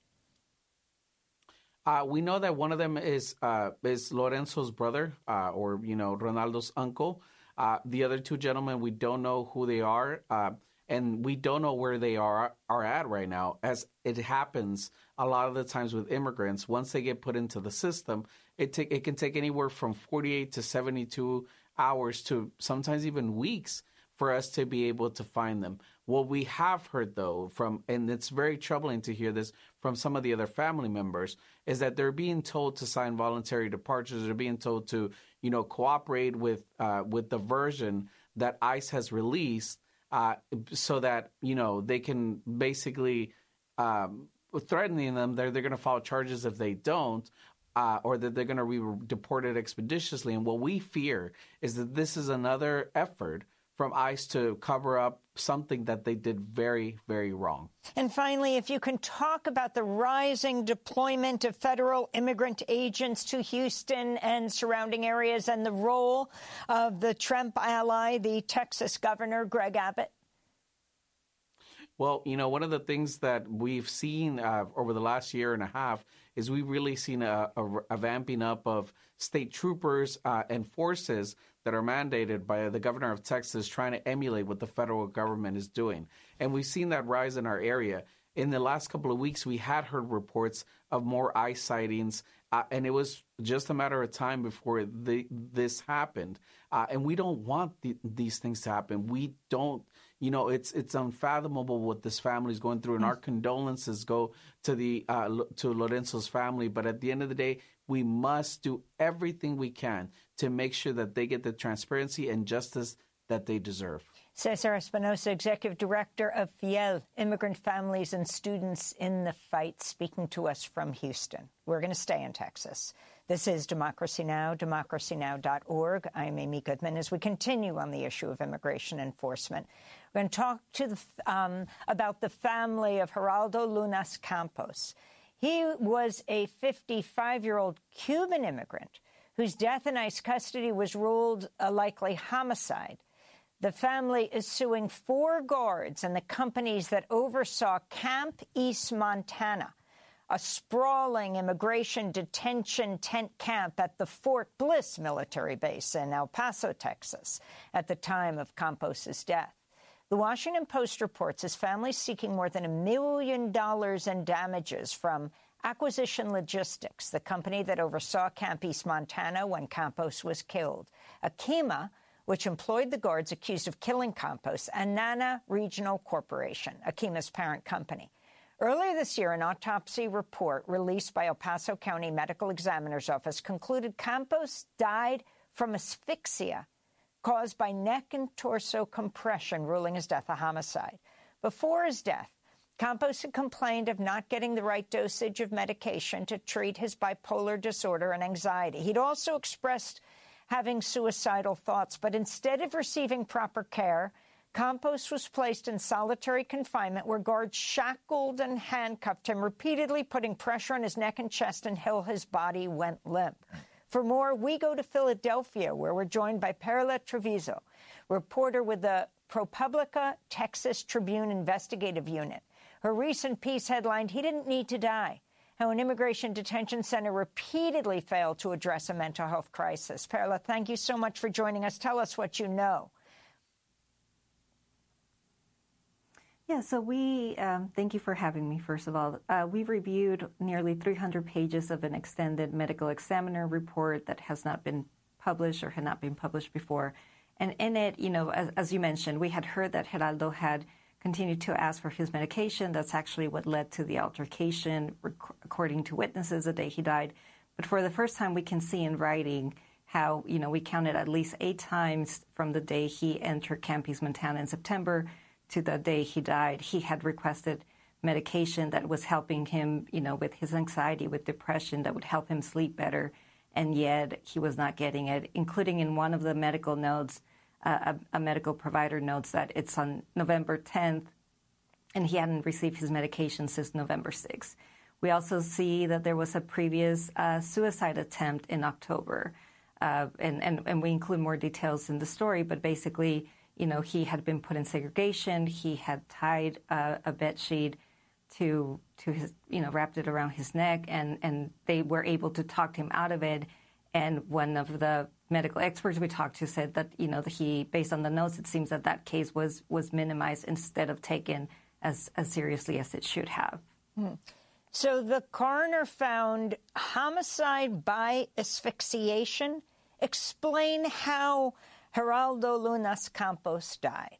We know that one of them is Lorenzo's brother, or Ronaldo's uncle. The other 2 gentlemen, we don't know who they are, and we don't know where they are at right now. As it happens a lot of the times with immigrants, once they get put into the system, it can take anywhere from 48 to 72 hours to sometimes even weeks for us to be able to find them. What we have heard, though, and it's very troubling to hear this from some of the other family members, is that they're being told to sign voluntary departures. They're being told to, cooperate with the version that ICE has released, so that, they can basically threatening them. They're going to file charges if they don't, or that they're going to be deported expeditiously. And what we fear is that this is another effort from ICE to cover up something that they did very, very wrong. And finally, if you can talk about the rising deployment of federal immigrant agents to Houston and surrounding areas and the role of the Trump ally, the Texas governor, Greg Abbott. Well, one of the things that we've seen over the last year and a half is we've really seen a vamping up of state troopers and forces that are mandated by the governor of Texas trying to emulate what the federal government is doing. And we've seen that rise in our area. In the last couple of weeks, we had heard reports of more ICE sightings, and it was just a matter of time before this happened. And we don't want these things to happen. We don't, it's unfathomable what this family is going through, and our condolences go to to Lorenzo's family. But at the end of the day, we must do everything we can to make sure that they get the transparency and justice that they deserve. Cesar Espinosa, Executive Director of FIEL, Immigrant Families and Students in the Fight, speaking to us from Houston. We're going to stay in Texas. This is Democracy Now!, democracynow.org. I'm Amy Goodman. As we continue on the issue of immigration enforcement, we're going to talk about the family of Geraldo Lunas Campos. He was a 55-year-old Cuban immigrant whose death in ICE custody was ruled a likely homicide. The family is suing 4 guards and the companies that oversaw Camp East Montana, a sprawling immigration detention tent camp at the Fort Bliss military base in El Paso, Texas, at the time of Campos's death. The Washington Post reports his family seeking more than $1 million in damages from Acquisition Logistics, the company that oversaw Camp East Montana when Campos was killed, Akima, which employed the guards accused of killing Campos, and Nana Regional Corporation, Akima's parent company. Earlier this year, an autopsy report released by El Paso County Medical Examiner's Office concluded Campos died from asphyxia caused by neck and torso compression, ruling his death a homicide. Before his death, Campos had complained of not getting the right dosage of medication to treat his bipolar disorder and anxiety. He'd also expressed having suicidal thoughts, but instead of receiving proper care, Campos was placed in solitary confinement where guards shackled and handcuffed him, repeatedly putting pressure on his neck and chest until his body went limp. For more, we go to Philadelphia, where we're joined by Perla Trevizo, reporter with the ProPublica Texas Tribune Investigative Unit. Her recent piece headlined, "He Didn't Need to Die," how an immigration detention center repeatedly failed to address a mental health crisis. Perla, thank you so much for joining us. Tell us what you know. Yeah, so we thank you for having me, first of all. We've reviewed nearly 300 pages of an extended medical examiner report that has not been published or had not been published before. And in it, as you mentioned, we had heard that Geraldo had continued to ask for his medication. That's actually what led to the altercation, according to witnesses, the day he died. But for the first time, we can see in writing how, we counted at least 8 times from the day he entered Camp East Montana in September to the day he died, he had requested medication that was helping him, with his anxiety, with depression, that would help him sleep better. And yet he was not getting it, including in one of the medical notes, a medical provider notes that it's on November 10th, and he hadn't received his medication since November 6th. We also see that there was a previous suicide attempt in October. And we include more details in the story, but basically, he had been put in segregation. He had tied a bed sheet to his, wrapped it around his neck, and they were able to talk him out of it. And one of the medical experts we talked to said that, that he, based on the notes, it seems that case was minimized instead of taken as seriously as it should have. So the coroner found homicide by asphyxiation. Explain how Geraldo Lunas Campos died.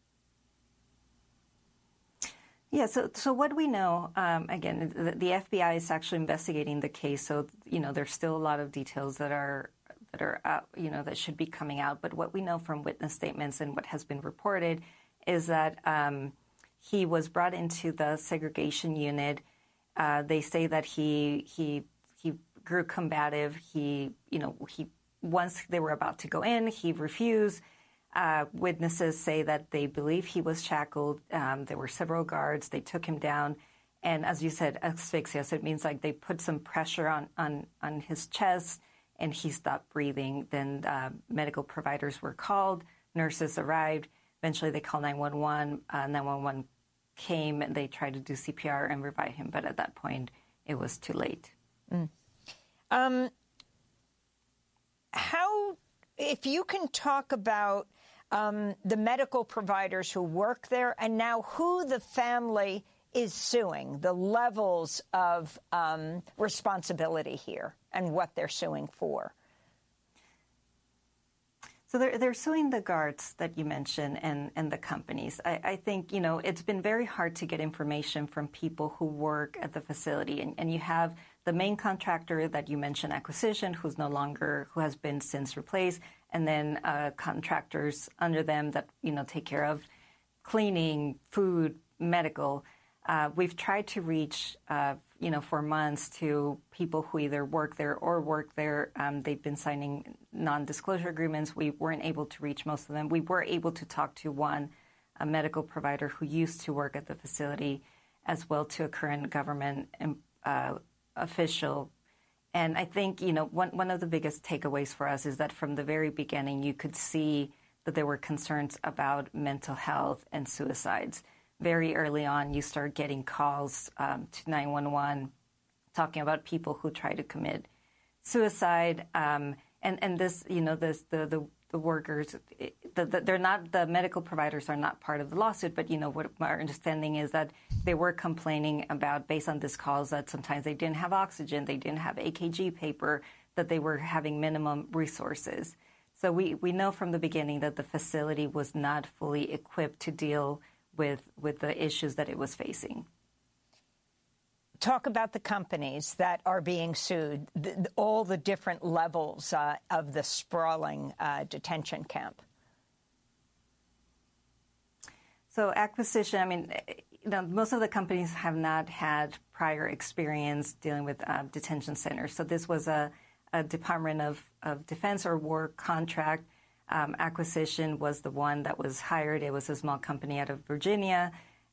Yeah, so what we know, again, the FBI is actually investigating the case, so, there's still a lot of details that are out, that should be coming out. But what we know from witness statements and what has been reported is that he was brought into the segregation unit. They say that he grew combative. He once they were about to go in, he refused. Witnesses say that they believe he was shackled. There were several guards. They took him down. And as you said, asphyxia, so it means like they put some pressure on his chest and he stopped breathing. Then medical providers were called. Nurses arrived. Eventually they called 911. 911 came and they tried to do CPR and revive him. But at that point, it was too late. If you can talk about the medical providers who work there and now who the family is suing, the levels of responsibility here and what they're suing for. So they're suing the guards that you mentioned and the companies. I think, it's been very hard to get information from people who work at the facility. And you have the main contractor that you mentioned, Acquisition, who has been since replaced, and then contractors under them that, take care of cleaning, food, medical. We've tried to reach, for months to people who either work there or work there. They've been signing non-disclosure agreements. We weren't able to reach most of them. We were able to talk to a medical provider who used to work at the facility, as well to a current government official. And I think, one of the biggest takeaways for us is that from the very beginning, you could see that there were concerns about mental health and suicides. Very early on, you start getting calls to 911 talking about people who try to commit suicide. And this, the workers, they're not, the medical providers are not part of the lawsuit, but, what our understanding is that they were complaining about, based on these calls, that sometimes they didn't have oxygen, they didn't have AKG paper, that they were having minimum resources. So we know from the beginning that the facility was not fully equipped to deal with the issues that it was facing. Talk about the companies that are being sued, all the different levels of the sprawling detention camp. So Acquisition, most of the companies have not had prior experience dealing with detention centers. So this was a Department of Defense or War contract. Acquisition was the one that was hired. It was a small company out of Virginia.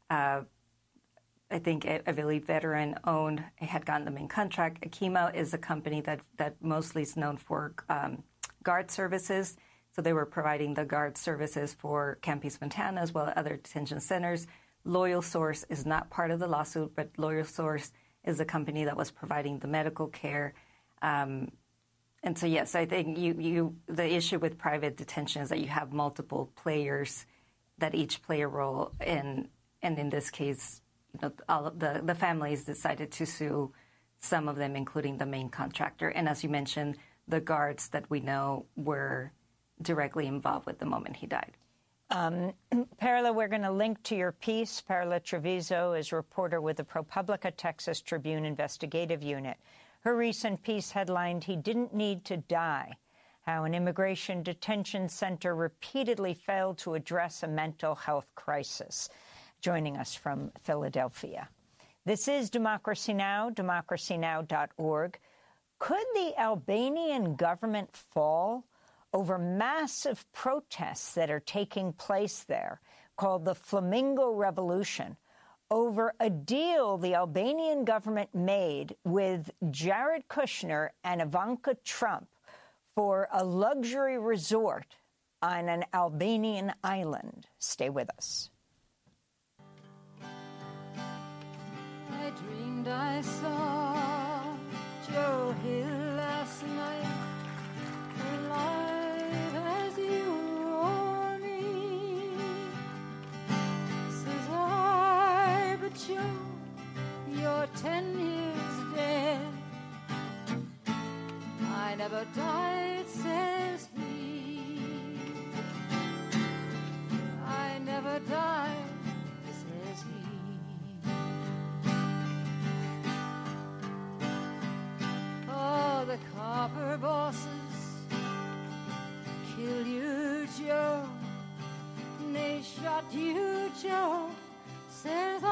I think, I believe, veteran-owned. It had gotten the main contract. Akima is a company that mostly is known for guard services. So they were providing the guard services for Camp East Montana as well as other detention centers. Loyal Source is not part of the lawsuit, but Loyal Source is a company that was providing the medical care. And so, yes, I think the issue with private detention is that you have multiple players that each play a role in, and in this case, all of the families decided to sue some of them, including the main contractor. And as you mentioned, the guards that we know were directly involved with the moment he died. Perla, we're going to link to your piece. Perla Trevizo is reporter with the ProPublica Texas Tribune Investigative Unit. Her recent piece headlined, "He Didn't Need to Die," how an immigration detention center repeatedly failed to address a mental health crisis. Joining us from Philadelphia. This is Democracy Now!, democracynow.org. Could the Albanian government fall over massive protests that are taking place there, called the Flamingo Revolution, over a deal the Albanian government made with Jared Kushner and Ivanka Trump for a luxury resort on an Albanian island? Stay with us. I dreamed I saw Joe Hill last night, alive as you or me. Says I, but Joe, you're 10 years dead. I never died, says he. I never died, says he. Oh, the copper bosses kill you, Joe. They shot you, Joe, says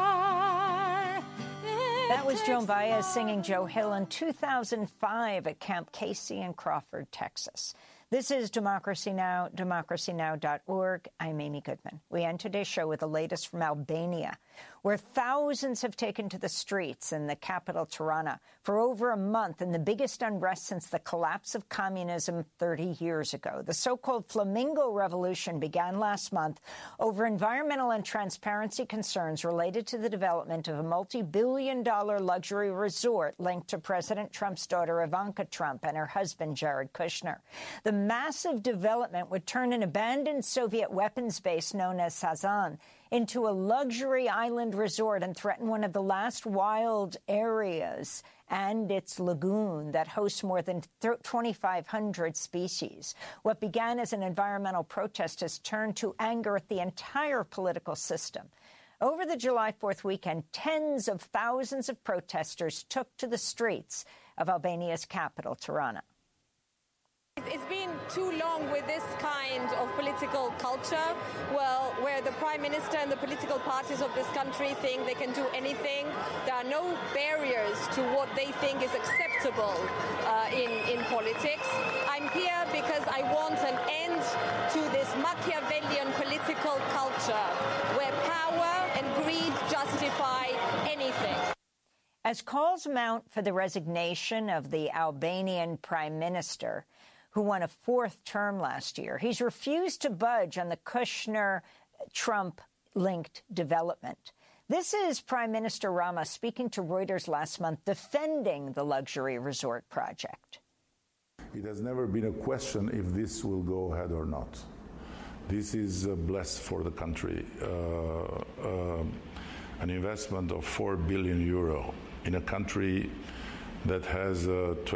I. That was Joan Baez singing Joe Hill in 2005 at Camp Casey in Crawford, Texas. This is Democracy Now!, democracynow.org. I'm Amy Goodman. We end today's show with the latest from Albania, where thousands have taken to the streets in the capital, Tirana, for over a month in the biggest unrest since the collapse of communism 30 years ago. The so-called Flamingo Revolution began last month over environmental and transparency concerns related to the development of a multi-billion-dollar luxury resort linked to President Trump's daughter Ivanka Trump and her husband Jared Kushner. The massive development would turn an abandoned Soviet weapons base known as Sazan into a luxury island resort and threaten one of the last wild areas and its lagoon that hosts more than 2,500 species. What began as an environmental protest has turned to anger at the entire political system. Over the July 4th weekend, tens of thousands of protesters took to the streets of Albania's capital, Tirana. It's been too long with this kind of political culture, well, where the Prime Minister and the political parties of this country think they can do anything. There are no barriers to what they think is acceptable in politics. I'm here because I want an end to this Machiavellian political culture where power and greed justify anything. As calls mount for the resignation of the Albanian Prime Minister, who won a fourth term last year, he's refused to budge on the Kushner-Trump-linked development. This is Prime Minister Rama speaking to Reuters last month, defending the luxury resort project. It has never been a question if this will go ahead or not. This is blessed for the country. An investment of 4 billion euro in a country that has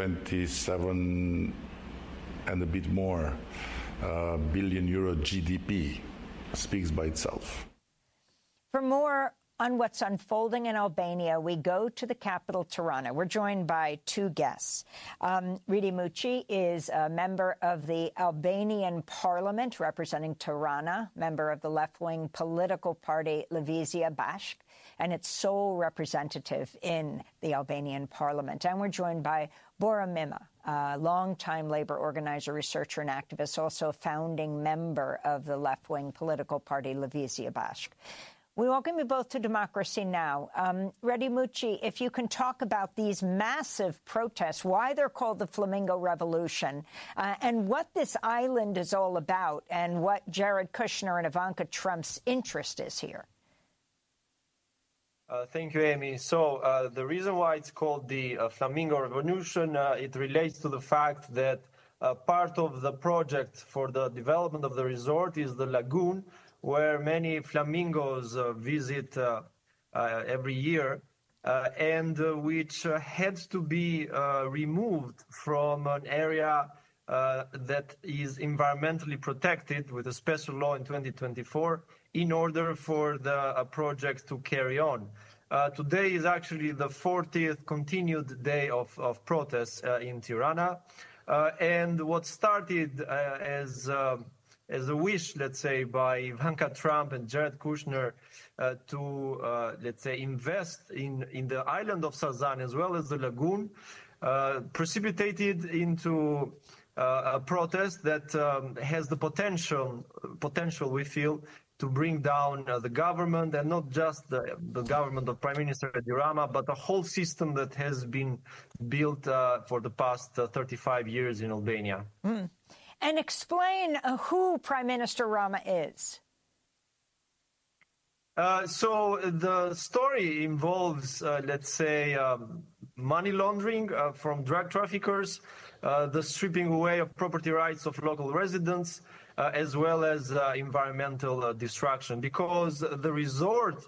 27 and a bit more billion euro GDP speaks by itself. For more on what's unfolding in Albania, we go to the capital, Tirana. We're joined by two guests. Ridi Muçi is a member of the Albanian parliament representing Tirana, member of the left-wing political party Lëvizja Bashkë, and its sole representative in the Albanian parliament. And we're joined by Bora Mima, a longtime labor organizer, researcher, and activist, also a founding member of the left-wing political party Lëvizja Bashkë. We welcome you both to Democracy Now! Ridi Muçi, if you can talk about these massive protests, why they're called the Flamingo Revolution, and what this island is all about, and what Jared Kushner and Ivanka Trump's interest is here. Thank you, Amy. So the reason why it's called the Flamingo Revolution, it relates to the fact that part of the project for the development of the resort is the lagoon, where many flamingos visit every year, and which had to be removed from an area that is environmentally protected with a special law in 2024 in order for the project to carry on. Today is actually the 40th continued day of protests in Tirana. And what started as as a wish, let's say, by Ivanka Trump and Jared Kushner to, let's say, invest in the island of Sazan as well as the lagoon, precipitated into a protest that has the potential, we feel, to bring down the government, and not just the government of Prime Minister Edi Rama, but a whole system that has been built for the past 35 years in Albania. Mm. And explain who Prime Minister Rama is. So the story involves, let's say, money laundering from drug traffickers, the stripping away of property rights of local residents, as well as environmental destruction. Because the resort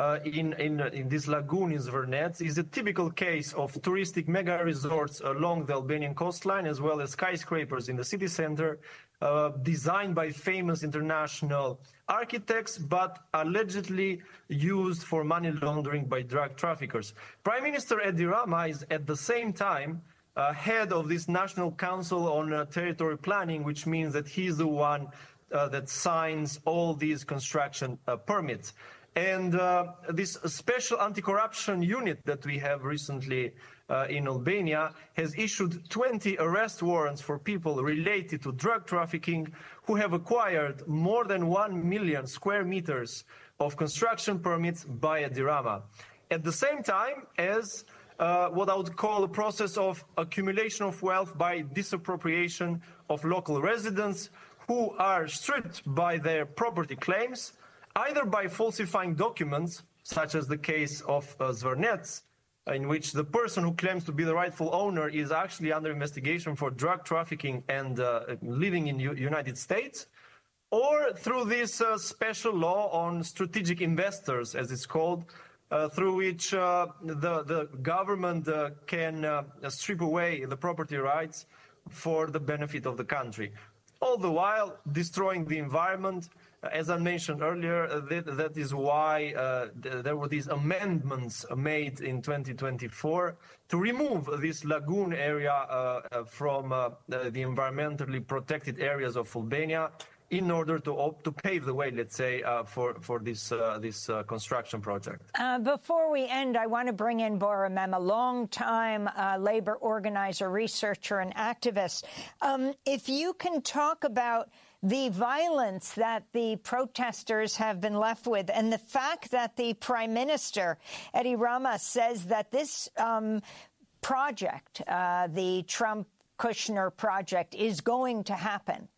in this lagoon in Zvernets is a typical case of touristic mega resorts along the Albanian coastline, as well as skyscrapers in the city center, designed by famous international architects, but allegedly used for money laundering by drug traffickers. Prime Minister Edi Rama is at the same time head of this National Council on Territory Planning, which means that he's the one that signs all these construction permits. And this special anti-corruption unit that we have recently in Albania has issued 20 arrest warrants for people related to drug trafficking who have acquired more than 1 million square meters of construction permits by Edi Rama. At the same time as what I would call a process of accumulation of wealth by disappropriation of local residents who are stripped by their property claims, either by falsifying documents, such as the case of Zvernets, in which the person who claims to be the rightful owner is actually under investigation for drug trafficking and living in the United States, or through this special law on strategic investors, as it's called, through which the government can strip away the property rights for the benefit of the country, all the while destroying the environment. As I mentioned earlier, that is why there were these amendments made in 2024 to remove this lagoon area from the environmentally protected areas of Albania, in order to pave the way, let's say, for this construction project. Before we end, I want to bring in Bora Mem, a long-time labor organizer, researcher, and activist. If you can talk about the violence that the protesters have been left with, and the fact that the Prime Minister, Edi Rama, says that this project, the Trump-Kushner project, is going to happen.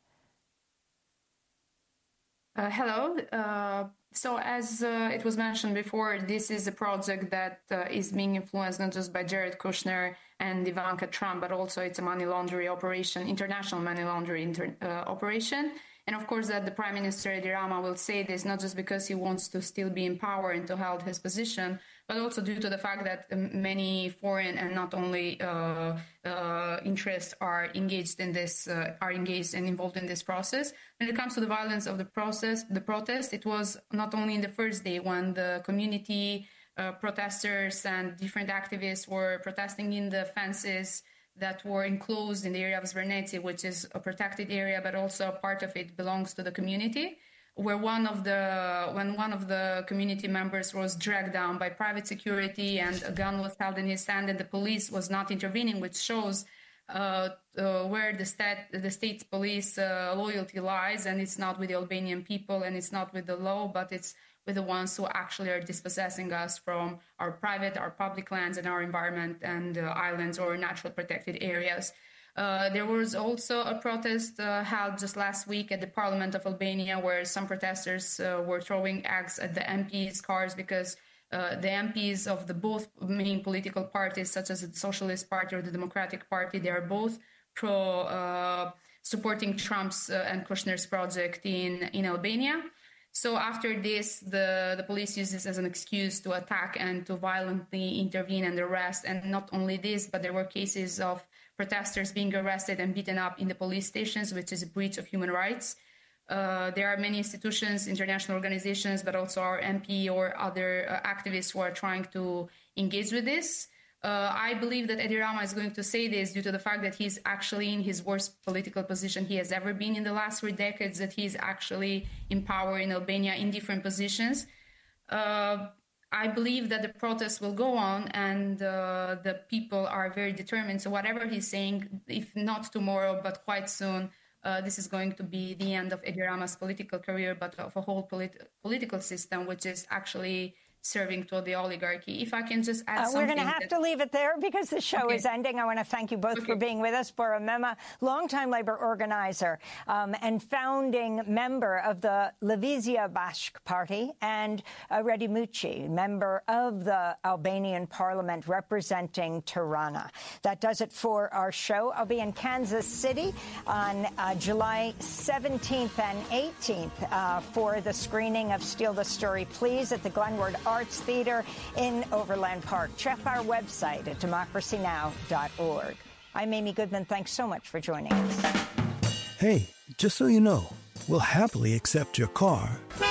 Hello. So as it was mentioned before, this is a project that is being influenced not just by Jared Kushner and Ivanka Trump, but also it's a money laundering operation, international money laundering operation. And of course that the Prime Minister Edi Rama will say this not just because he wants to still be in power and to hold his position, but also due to the fact that many foreign and not only interests are engaged in this, are engaged and involved in this process. When it comes to the violence of the protest, it was not only in the first day when the community protesters and different activists were protesting in the fences that were enclosed in the area of Zverneti, which is a protected area, but also part of it belongs to the community, where when one of the community members was dragged down by private security and a gun was held in his hand and the police was not intervening, which shows where the state's police loyalty lies, and it's not with the Albanian people and it's not with the law, but it's with the ones who actually are dispossessing us from our public lands and our environment and islands or natural protected areas. There was also a protest held just last week at the Parliament of Albania, where some protesters were throwing eggs at the MPs' cars because the MPs of the both main political parties, such as the Socialist Party or the Democratic Party, they are both supporting Trump's and Kushner's project in Albania. So after this, the police used this as an excuse to attack and to violently intervene and arrest. And not only this, but there were cases of protesters being arrested and beaten up in the police stations, which is a breach of human rights. There are many institutions, international organizations, but also our MP or other activists who are trying to engage with this. I believe that Edi Rama is going to say this due to the fact that he's actually in his worst political position he has ever been in the last 3 decades, that he's actually in power in Albania in different positions. I believe that the protests will go on and the people are very determined. So whatever he's saying, if not tomorrow, but quite soon, this is going to be the end of Edi Rama's political career, but of a whole political system, which is actually serving to the oligarchy. If I can just add something. We're going to have to leave it there because the show is ending. I want to thank you both for being with us. Bora Mema, longtime labor organizer and founding member of the Levizia Bashk Party, and Redi Mucci, member of the Albanian parliament representing Tirana. That does it for our show. I'll be in Kansas City on July 17th and 18th for the screening of Steal the Story, Please at the Glenwood Arts Theater in Overland Park. Check our website at democracynow.org. I'm Amy Goodman. Thanks so much for joining us. Hey, just so you know, we'll happily accept your car